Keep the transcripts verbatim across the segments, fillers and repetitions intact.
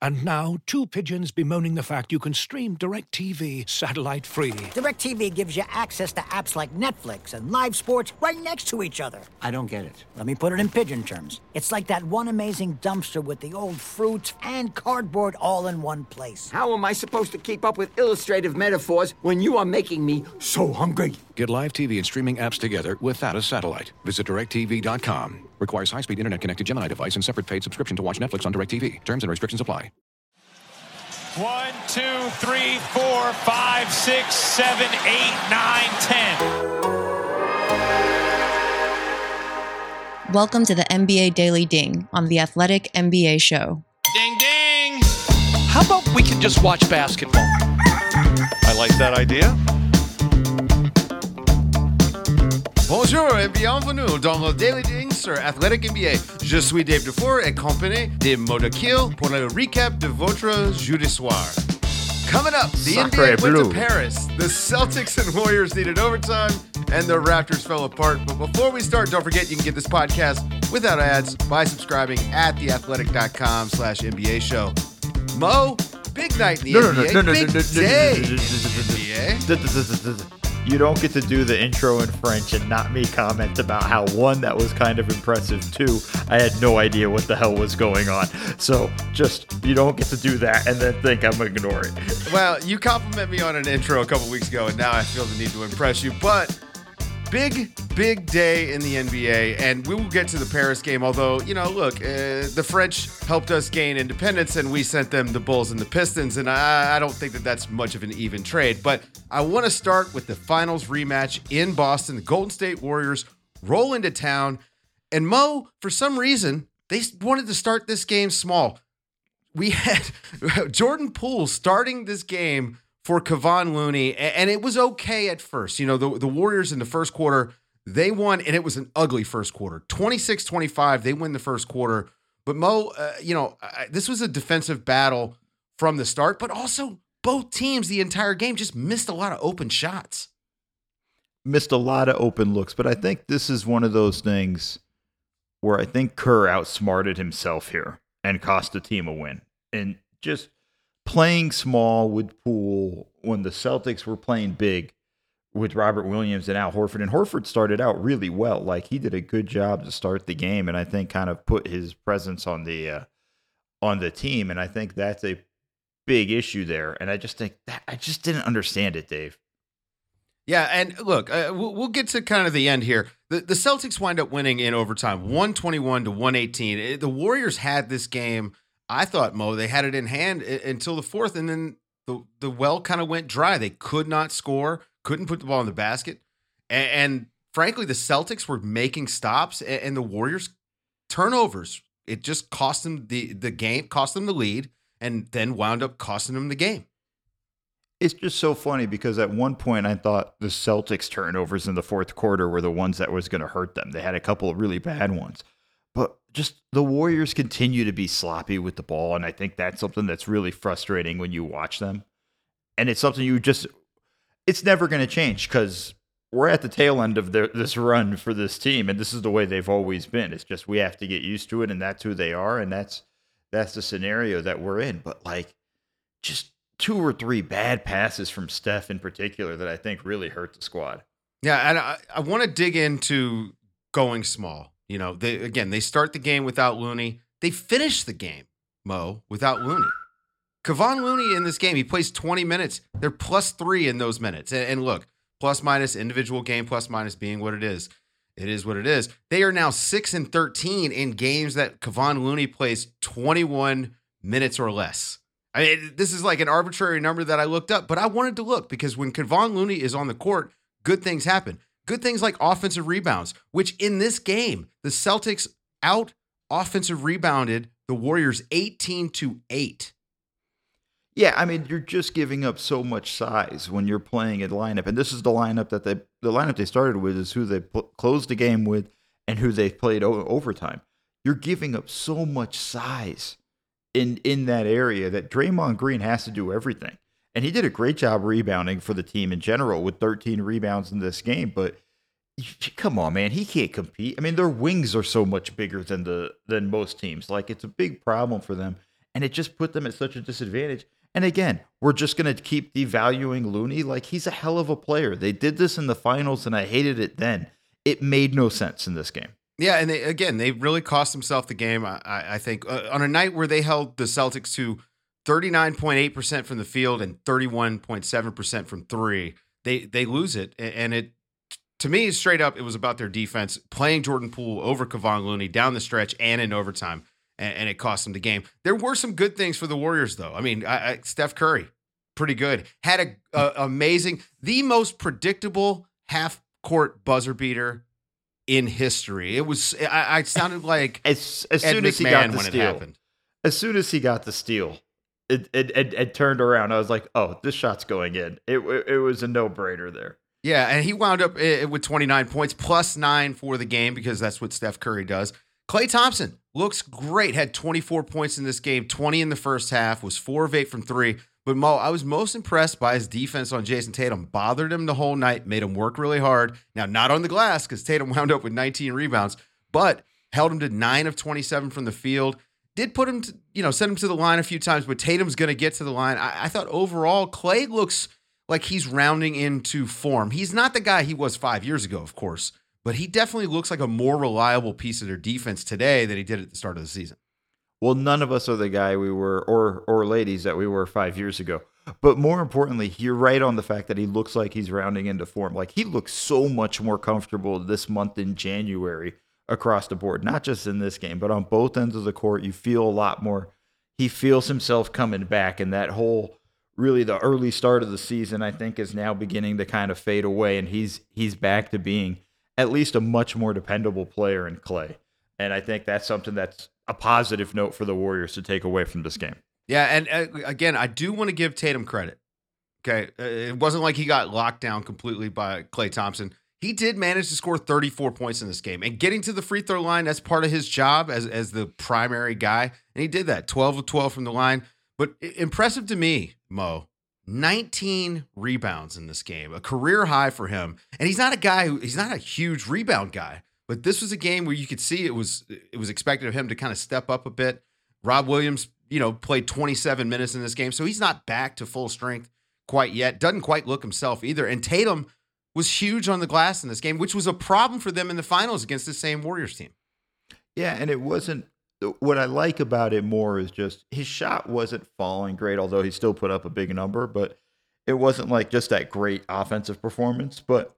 And now, two pigeons bemoaning the fact you can stream DirecTV satellite-free. DirecTV gives you access to apps like Netflix and live sports right next to each other. I don't get it. Let me put it in pigeon terms. It's like that one amazing dumpster with the old fruits and cardboard all in one place. How am I supposed to keep up with illustrative metaphors when you are making me so hungry? Get live T V and streaming apps together without a satellite. Visit direct T V dot com. Requires high-speed internet-connected Gemini device and separate paid subscription to watch Netflix on DirecTV. Terms and restrictions apply. One, two, three, four, five, six, seven, eight, nine, ten. Welcome to the N B A Daily Ding on the Athletic N B A Show. Ding, ding. How about we can just watch basketball? I like that idea. Bonjour et bienvenue dans le Daily Ding sur Athletic N B A. Je suis Dave Dufour et compagnie de Modakil pour le recap de votre jeudi soir. Coming up, the N B A went to Paris. The Celtics and Warriors needed overtime, and the Raptors fell apart. But before we start, don't forget you can get this podcast without ads by subscribing at theathletic.com slash NBA show. Mo, big night in the no, N B A. No, no, no, big no, no, day no, no, no, in the N B A. You don't get to do the intro in French and not me comment about how, one, that was kind of impressive, two, I had no idea what the hell was going on. So just, you don't get to do that and then think I'm going to ignore it. Well, you complimented me on an intro a couple weeks ago, and now I feel the need to impress you. But big, big day in the N B A, and we will get to the Paris game. Although, you know, look, uh, the French helped us gain independence, and we sent them the Bulls and the Pistons, and I, I don't think that that's much of an even trade. But I want to start with the finals rematch in Boston. The Golden State Warriors roll into town, and Mo, for some reason, they wanted to start this game small. We had Jordan Poole starting this game for Kevon Looney, and it was okay at first. You know, the, the Warriors in the first quarter, they won, and it was an ugly first quarter. twenty-six twenty-five, they win the first quarter. But Mo, uh, you know, I, this was a defensive battle from the start, but also both teams the entire game just missed a lot of open shots. Missed a lot of open looks, but I think this is one of those things where I think Kerr outsmarted himself here and cost the team a win. And just playing small with Poole when the Celtics were playing big with Robert Williams and Al Horford. And Horford started out really well. Like, he did a good job to start the game, and I think kind of put his presence on the uh, on the team. And I think that's a big issue there. And I just think that I just didn't understand it, Dave. Yeah, and look, uh, we'll, we'll get to kind of the end here. The, the Celtics wind up winning in overtime, one twenty-one to one eighteen. The Warriors had this game, I thought, Mo, they had it in hand until the fourth, and then the, the well kind of went dry. They could not score, couldn't put the ball in the basket. And, and frankly, the Celtics were making stops, and, and the Warriors turnovers. It just cost them the, the game, cost them the lead, and then wound up costing them the game. It's just so funny because at one point I thought the Celtics turnovers in the fourth quarter were the ones that was going to hurt them. They had a couple of really bad ones. But just the Warriors continue to be sloppy with the ball, and I think that's something that's really frustrating when you watch them. And it's something you just – it's never going to change because we're at the tail end of their, this run for this team, and this is the way they've always been. It's just we have to get used to it, and that's who they are, and that's that's the scenario that we're in. But, like, just two or three bad passes from Steph in particular that I think really hurt the squad. Yeah, and I, I want to dig into going small. You know, they again, they start the game without Looney. They finish the game, Mo, without Looney. Kevon Looney in this game, he plays twenty minutes. They're plus three in those minutes. And, and look, plus minus individual game, plus minus being what it is. It is what it is. They are now six and thirteen in games that Kevon Looney plays twenty-one minutes or less. I mean, this is like an arbitrary number that I looked up, but I wanted to look because when Kevon Looney is on the court, good things happen. Good things like offensive rebounds, which in this game, the Celtics out offensive rebounded the Warriors eighteen to eight. Yeah, I mean, you're just giving up so much size when you're playing a lineup. And this is the lineup that they the lineup they started with is who they pl- closed the game with and who they played o- overtime. You're giving up so much size in in that area that Draymond Green has to do everything. And he did a great job rebounding for the team in general with thirteen rebounds in this game. But come on, man, he can't compete. I mean, their wings are so much bigger than the than most teams. Like, it's a big problem for them. and it just put them at such a disadvantage. And again, we're just going to keep devaluing Looney like he's a hell of a player. They did this in the finals, and I hated it then. It made no sense in this game. Yeah, and they, again, they really cost themselves the game, I, I think, uh, on a night where they held the Celtics to thirty-nine point eight percent from the field and thirty-one point seven percent from three. They they lose it, and it, to me, straight up, it was about their defense, playing Jordan Poole over Kevon Looney down the stretch and in overtime, and, and it cost them the game. There were some good things for the Warriors, though. I mean, I, I, Steph Curry, pretty good. Had a, a amazing, the most predictable half-court buzzer beater in history. It was, I, I sounded like as, as Ed soon as McMahon he got the when steal, it happened. As soon as he got the steal, it it, it it turned around. I was like, oh, this shot's going in. It it, it was a no-brainer there. Yeah, and he wound up with twenty-nine points, plus nine for the game, because that's what Steph Curry does. Klay Thompson looks great, had twenty-four points in this game, twenty in the first half, was four of eight from three. But Mo, I was most impressed by his defense on Jason Tatum. Bothered him the whole night, made him work really hard. Now, not on the glass, because Tatum wound up with nineteen rebounds, but held him to nine of twenty-seven from the field. Did put him to, you know, send him to the line a few times, but Tatum's going to get to the line. I, I thought overall, Klay looks like he's rounding into form. He's not the guy he was five years ago, of course, but he definitely looks like a more reliable piece of their defense today than he did at the start of the season. Well, none of us are the guy we were, or or ladies that we were five years ago. But more importantly, you're right on the fact that he looks like he's rounding into form. Like, he looks so much more comfortable this month in January across the board, not just in this game, but on both ends of the court. You feel a lot more. He feels himself coming back, and that whole, really the early start of the season, I think, is now beginning to kind of fade away, and he's he's back to being at least a much more dependable player in Klay. And I think that's something that's a positive note for the Warriors to take away from this game. Yeah, and uh, again, I do want to give Tatum credit. Okay, uh, it wasn't like he got locked down completely by Klay Thompson. He did manage to score thirty-four points in this game, and getting to the free throw line, that's part of his job as as the primary guy, and he did that, twelve of twelve from the line. But impressive to me, Mo, nineteen rebounds in this game, a career high for him. And he's not a guy who, he's not a huge rebound guy, but this was a game where you could see it was it was expected of him to kind of step up a bit. Rob Williams, you know, played twenty-seven minutes in this game, so he's not back to full strength quite yet. Doesn't quite look himself either. And Tatum was huge on the glass in this game, which was a problem for them in the finals against the same Warriors team. Yeah, and it wasn't, what I like about it more is just his shot wasn't falling great, although he still put up a big number, but it wasn't like just that great offensive performance. But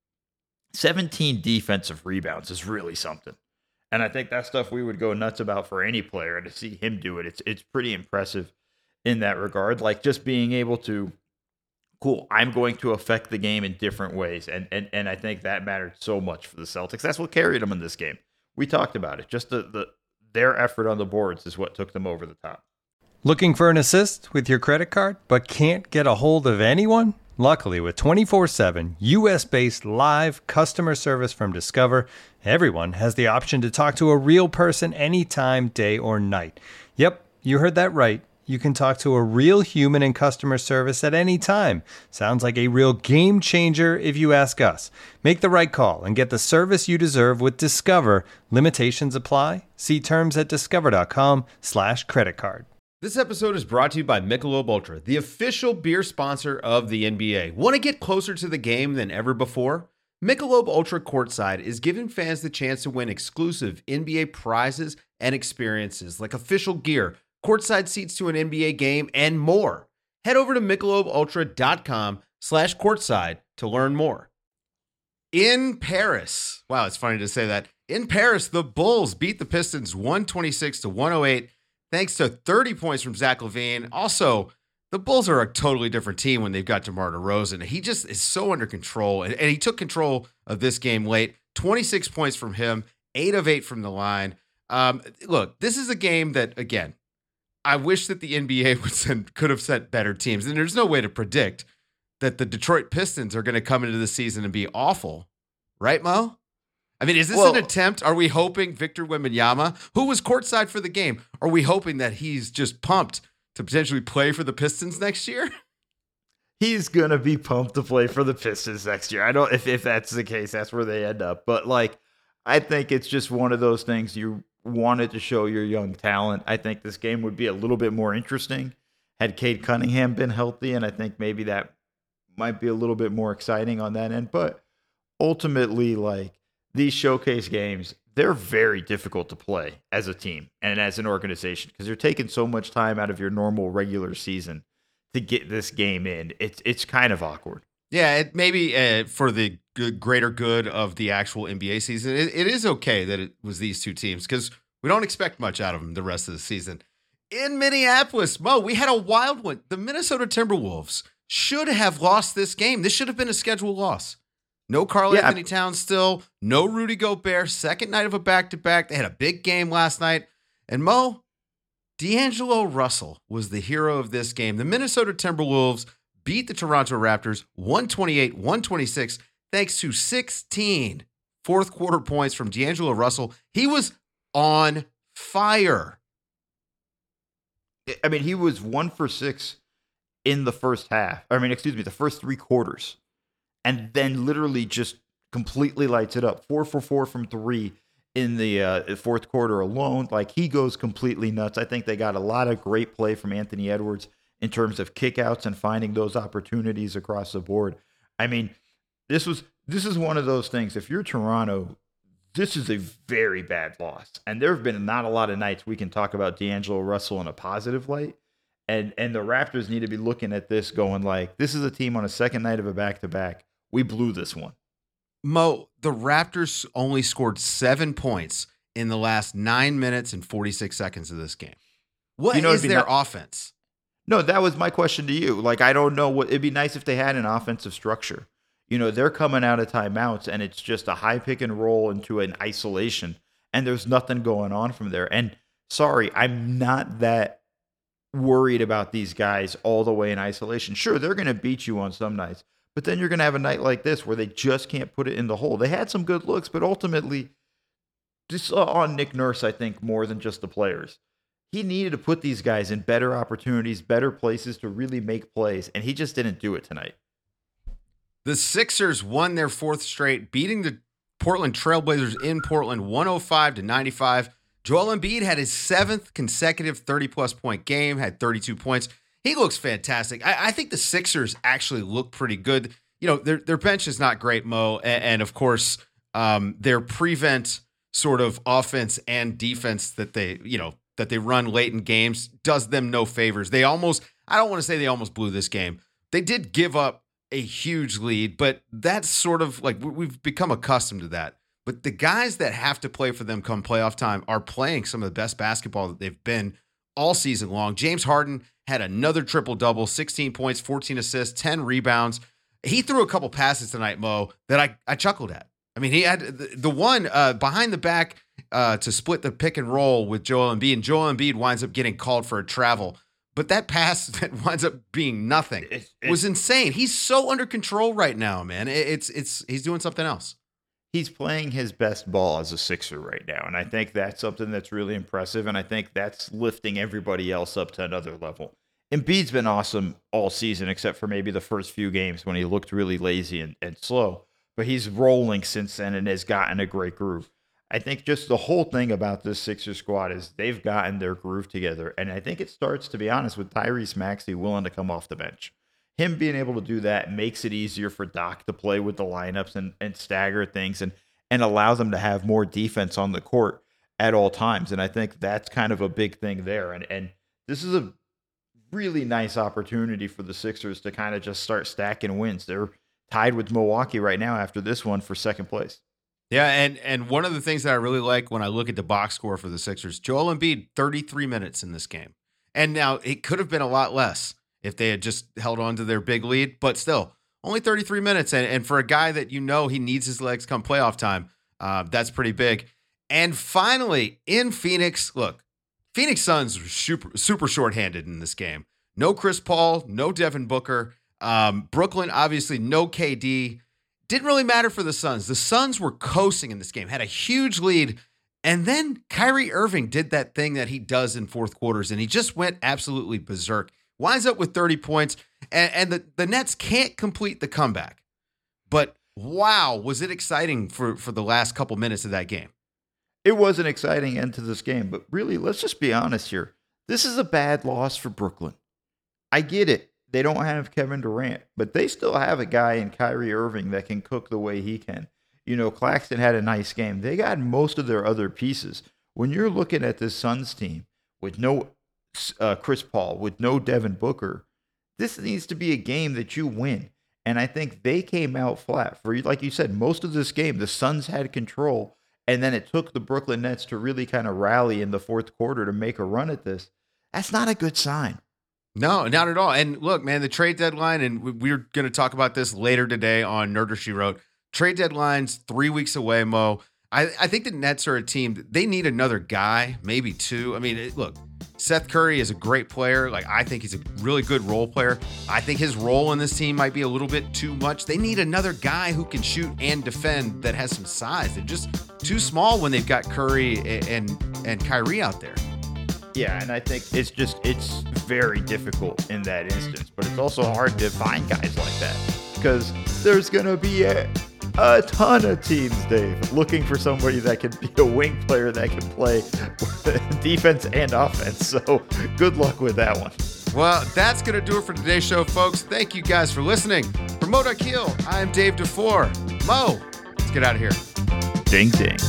seventeen defensive rebounds is really something. And I think that's stuff we would go nuts about for any player, and to see him do it, it's it's pretty impressive in that regard. Like, just being able to, cool, I'm going to affect the game in different ways. And and and I think that mattered so much for the Celtics. That's what carried them in this game. We talked about it. Just the, the their effort on the boards is what took them over the top. Looking for an assist with your credit card, but can't get a hold of anyone? Luckily, with twenty-four seven U S-based live customer service from Discover, everyone has the option to talk to a real person anytime, day or night. Yep, you heard that right. You can talk to a real human in customer service at any time. Sounds like a real game changer if you ask us. Make the right call and get the service you deserve with Discover. Limitations apply. See terms at discover.com slash credit card. This episode is brought to you by Michelob Ultra, the official beer sponsor of the N B A. Want to get closer to the game than ever before? Michelob Ultra Courtside is giving fans the chance to win exclusive N B A prizes and experiences like official gear, courtside seats to an N B A game, and more. Head over to michelobultra.com slash courtside to learn more. In Paris, wow, it's funny to say that. In Paris, the Bulls beat the Pistons one twenty-six to one oh eight. Thanks to thirty points from Zach LaVine. Also, the Bulls are a totally different team when they've got DeMar DeRozan. He just is so under control, and, and he took control of this game late. twenty-six points from him, eight of eight from the line. Um, look, this is a game that, again, I wish that the N B A would send, could have sent better teams. And there's no way to predict that the Detroit Pistons are going to come into the season and be awful. Right, Mo? I mean, is this well, an attempt? Are we hoping Victor Wembanyama, who was courtside for the game, are we hoping that he's just pumped to potentially play for the Pistons next year? He's going to be pumped to play for the Pistons next year. I don't, if, if that's the case, that's where they end up. But like, I think it's just one of those things you wanted to show your young talent. I think this game would be a little bit more interesting had Cade Cunningham been healthy, and I think maybe that might be a little bit more exciting on that end. But ultimately, like, these showcase games, they're very difficult to play as a team and as an organization because you're taking so much time out of your normal regular season to get this game in. It's it's kind of awkward. Yeah, it maybe uh, for the good, greater good of the actual N B A season, it, it is okay that it was these two teams because we don't expect much out of them the rest of the season. In Minneapolis, Mo, we had a wild one. The Minnesota Timberwolves should have lost this game. This should have been a scheduled loss. No Karl Yeah. Anthony Towns still, no Rudy Gobert, second night of a back-to-back. They had a big game last night. And Mo, D'Angelo Russell was the hero of this game. The Minnesota Timberwolves beat the Toronto Raptors one twenty-eight one twenty-six thanks to sixteen fourth quarter points from D'Angelo Russell. He was on fire. I mean, he was one for six in the first half. I mean, excuse me, the first three quarters. And then literally just completely lights it up. Four for four from three in the uh, fourth quarter alone. Like, he goes completely nuts. I think they got a lot of great play from Anthony Edwards in terms of kickouts and finding those opportunities across the board. I mean, this was this is one of those things. If you're Toronto, this is a very bad loss. And there have been not a lot of nights we can talk about D'Angelo Russell in a positive light. And and the Raptors need to be looking at this going like, this is a team on a second night of a back-to-back. We blew this one. Mo, the Raptors only scored seven points in the last nine minutes and forty-six seconds of this game. What You know, is it'd be their ni- offense? No, that was my question to you. Like, I don't know what it'd be nice if they had an offensive structure. You know, they're coming out of timeouts and it's just a high pick and roll into an isolation and there's nothing going on from there. And sorry, I'm not that worried about these guys all the way in isolation. Sure, they're going to beat you on some nights, but then you're going to have a night like this where they just can't put it in the hole. They had some good looks, but ultimately, this uh, on Nick Nurse, I think, more than just the players. He needed to put these guys in better opportunities, better places to really make plays, and he just didn't do it tonight. The Sixers won their fourth straight, beating the Portland Trailblazers in Portland one oh five to ninety-five. Joel Embiid had his seventh consecutive thirty-plus point game, had thirty-two points. He looks fantastic. I, I think the Sixers actually look pretty good. You know, their their bench is not great, Mo, and, and of course, um, their prevent sort of offense and defense that they, you know, that they run late in games does them no favors. They almost, I don't want to say they almost blew this game. They did give up a huge lead, but that's sort of like we've become accustomed to that. But the guys that have to play for them come playoff time are playing some of the best basketball that they've been all season long. James Harden had another triple-double, sixteen points, fourteen assists, ten rebounds. He threw a couple passes tonight, Mo, that I, I chuckled at. I mean, he had the, the one uh, behind the back uh, to split the pick and roll with Joel Embiid, and Joel Embiid winds up getting called for a travel. But that pass that winds up being nothing It- it- was insane. He's so under control right now, man. It, it's it's he's doing something else. He's playing his best ball as a Sixer right now, and I think that's something that's really impressive, and I think that's lifting everybody else up to another level. Embiid's been awesome all season, except for maybe the first few games when he looked really lazy and, and slow, but he's rolling since then and has gotten a great groove. I think just the whole thing about this Sixer squad is they've gotten their groove together, and I think it starts, to be honest, with Tyrese Maxey willing to come off the bench. Him being able to do that makes it easier for Doc to play with the lineups and, and stagger things and, and allow them to have more defense on the court at all times. And I think that's kind of a big thing there. And, and this is a really nice opportunity for the Sixers to kind of just start stacking wins. They're tied with Milwaukee right now after this one for second place. Yeah, and and one of the things that I really like when I look at the box score for the Sixers, Joel Embiid, thirty-three minutes in this game. And now it could have been a lot less if they had just held on to their big lead, but still, only thirty-three minutes. And, and for a guy that you know he needs his legs come playoff time, uh, that's pretty big. And finally, in Phoenix, look, Phoenix Suns were super, super shorthanded in this game. No Chris Paul, no Devin Booker. Um, Brooklyn, obviously, no K D. Didn't really matter for the Suns. The Suns were coasting in this game, had a huge lead, and then Kyrie Irving did that thing that he does in fourth quarters, and he just went absolutely berserk. Winds up with thirty points, and, and the, the Nets can't complete the comeback. But wow, was it exciting for, for the last couple minutes of that game. it was an exciting end to this game. But really, let's just be honest here. This is a bad loss for Brooklyn. I get it. They don't have Kevin Durant, but they still have a guy in Kyrie Irving that can cook the way he can. You know, Claxton had a nice game. They got most of their other pieces. When you're looking at this Suns team with no uh, Chris Paul, with no Devin Booker, this needs to be a game that you win. And I think they came out flat. For, like you said, most of this game, the Suns had control, and then it took the Brooklyn Nets to really kind of rally in the fourth quarter to make a run at this. That's not a good sign. No, not at all. And look, man, the trade deadline, and we're going to talk about this later today on Nerder She Wrote. Trade deadline's three weeks away, Mo. I, I think the Nets are a team, they need another guy, maybe two. I mean, it, look, Seth Curry is a great player. Like, I think he's a really good role player. I think his role in this team might be a little bit too much. They need another guy who can shoot and defend that has some size. They're just too small when they've got Curry and, and, and Kyrie out there. Yeah, and I think it's just, it's very difficult in that instance, but it's also hard to find guys like that because there's going to be a, a ton of teams, Dave, looking for somebody that can be a wing player that can play defense and offense. So good luck with that one. Well, that's going to do it for today's show, folks. Thank you guys for listening. For Mo Dakhil, I am Dave DeFore. Mo, let's get out of here. Ding, ding.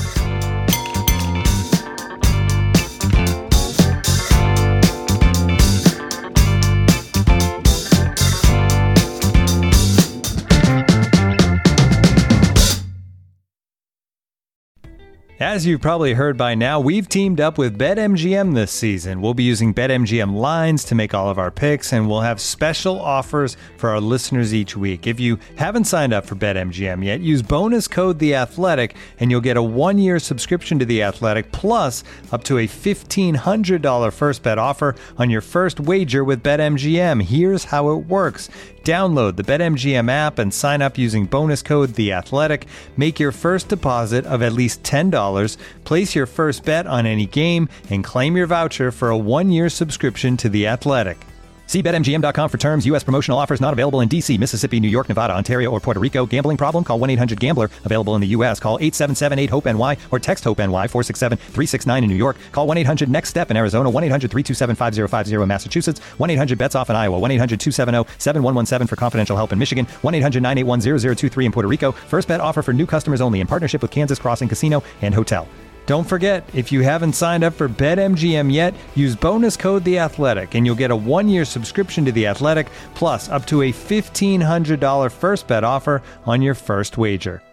As you've probably heard by now, we've teamed up with BetMGM this season. We'll be using BetMGM lines to make all of our picks, and we'll have special offers for our listeners each week. If you haven't signed up for BetMGM yet, use bonus code The Athletic, and you'll get a one-year subscription to The Athletic, plus up to a fifteen hundred dollars first bet offer on your first wager with BetMGM. Here's how it works. Download the BetMGM app and sign up using bonus code The Athletic. Make your first deposit of at least ten dollars, place your first bet on any game, and claim your voucher for a one-year subscription to The Athletic. See Bet M G M dot com for terms. U S promotional offers not available in D C, Mississippi, New York, Nevada, Ontario, or Puerto Rico. Gambling problem? Call one eight hundred gambler. Available in the U S. Call eight seven seven eight hope N Y or text HOPE-NY four six seven three six nine in New York. Call one eight hundred next step in Arizona. one eight hundred three two seven five zero five zero in Massachusetts. one eight hundred bets off in Iowa. one eight hundred two seven zero seven one one seven for confidential help in Michigan. one eight hundred nine eight one zero zero two three in Puerto Rico. First bet offer for new customers only in partnership with Kansas Crossing Casino and Hotel. Don't forget, if you haven't signed up for BetMGM yet, use bonus code The Athletic, and you'll get a one-year subscription to The Athletic, plus up to a fifteen hundred dollars first bet offer on your first wager.